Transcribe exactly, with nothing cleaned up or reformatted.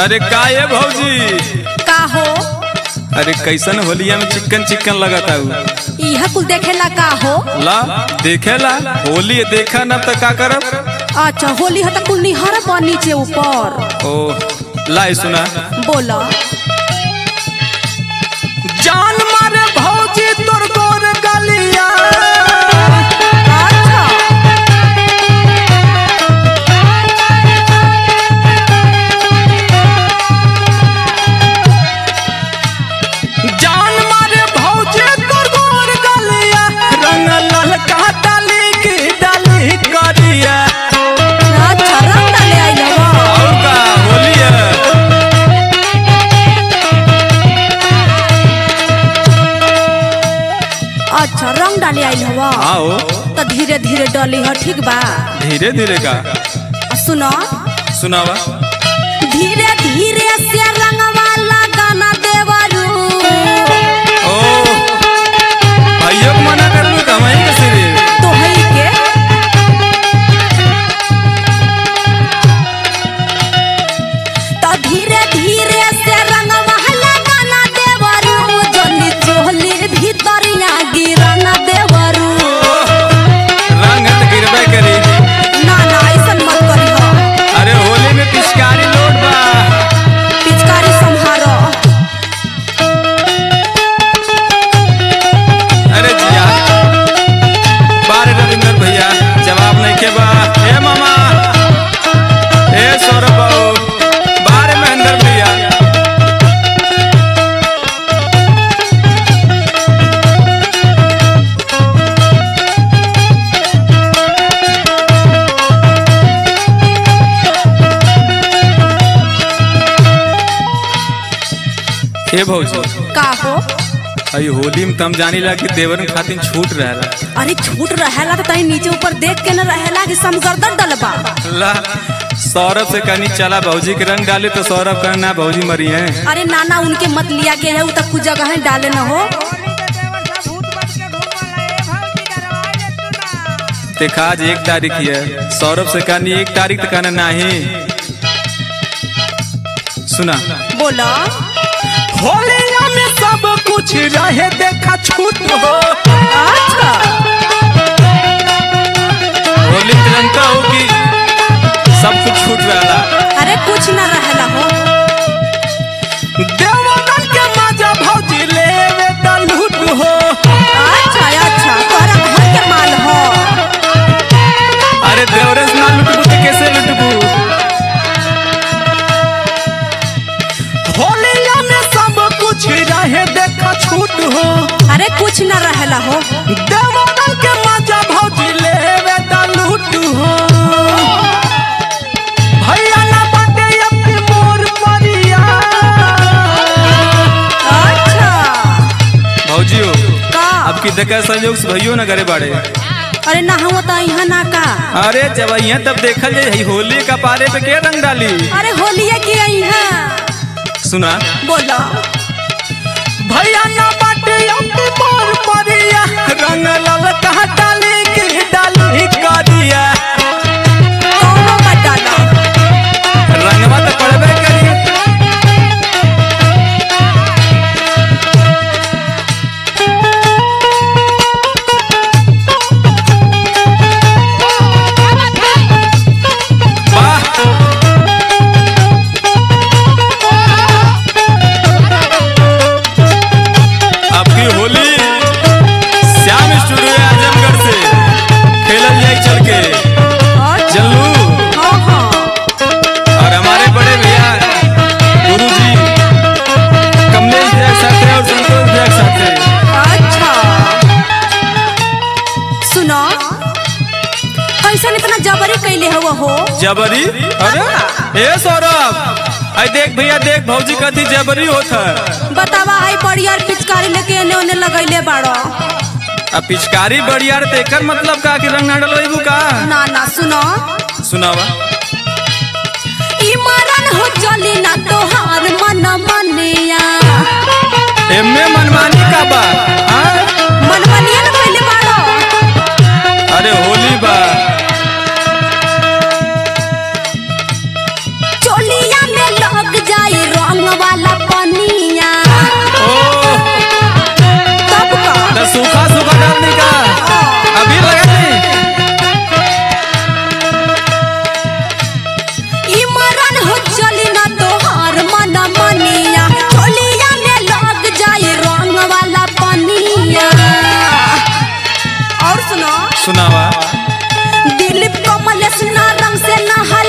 अरे का ये भौजी का हो? अरे कैसन होलिया में चिकन चिकन लगाता हूँ यह कुल देखेला का हो? ला देखेला होली देखा न तो का करब। अच्छा होली है तो कुल निहर बा नीचे ऊपर। ओ ला सुना बोला जान मारे भौजी तोर गोर गलिया। अच्छा जान मारे भौजी तोर गोर गलिया रंग ललका डाली की डाली करिया। अच्छा रंग डाले आई लवा और का होलिया अच्छा रंग डाले आई लवा आओ तो धीरे धीरे डाली है ठीक बा। धीरे धीरे का सुनो सुनावा धीरे धीरे से रंगवा लगाना देवरू। ओ भाइयों को मना कर लू कमाई कैसे रे। तो है के तो धीरे धीरे से रंगवा लगाना देवरू जनी चोली भीतरिया गिरना देवरू। रंग तो गिरबे करी। ना ना ऐसा मत करी हो। अरे होली में पिचकारी लोड बा पिचकारी संहारो। अरे जिया बारे रविंद्र भैया जवाब नहीं के बा। ए मामा ए सौरभ बाबू बारे महेंद्र भैया ए भौजी का हो? अई होली में तम जानी ला कि देवरन खातिर छूट रहला। अरे छूट रहेला तो तनी नीचे ऊपर देख के न रहेला कि समगर्दन डलबा। ला सौरभ से कहनी चला भौजी के रंग डाले तो सौरभ कहना भौजी मरी है। अरे नाना उनके मत लिया के है उ तक कुछ जगह है डाले न हो। देखा आज एक तारीख है सौरभ से कहनी एक तारीख तक कहना नहीं। सुना बोला होलिया में सब कुछ रहे देखा छूट हो। अच्छा होली तिरंगा होगी सब कुछ छूट रहा। अरे कुछ न रहेला हो। देवरन के मजा भौजी लेवे त लूट हो। अच्छा अच्छा तोहरा घर के माल हो। अरे देवरन से ना लूटबू तो कैसे लूटबू। होलिया में सब कुछ रहे देखा छूट हो। अरे कुछ न रहेला हो। देवरन के मजा भौजी लेवे त लूट हो। भैया ना बाटे अपनी मोर परिया। अच्छा भौजियो का? अब की देखा संयोग से भैयो ना करे बाड़े। अरे ना हम तो यहाँ ना का। अरे जब यहाँ तब देखल जाए होली का पारे पे के रंग डाली। अरे होलिया के यहाँ सुना बोला भैया ना बाटे अपनी मोर परिया रंग ललका डाली की डाली करिया। कौनो मत डाला। रंगवा तो पड़बे करी। वाह आपकी होली श्याम स्टूडियो आजमगढ़ से खेलल जाए चल के जल्लू हाँ हाँ और हमारे बड़े भैया गुरुजी कमलेश भैया के साथ और संतोष भैया के साथ। अच्छा सुनो कैसा इतना जबरी कैले हुआ हो। जबरी अरे ए सौरभ आई देख भैया देख भौजी कथी जबरी होत है। बतावा आई बड़ियार पिचकारी लेके एने ओने लगैले बाड़ो। अब पिचकारी बड़ियार ते एकर मतलब का कि रंग ना डलवाइबू का। ना ना सुनो सुनावा ई मरन हो चली ना तोहार मन मनिया। एमे मनमानी का बा हाँ? मन मनिया न कैले बाड़ो। अरे होली बा चोलिया में लग जा और सुनो सुनावा। दिलीप कमलेश ना रंग से नहा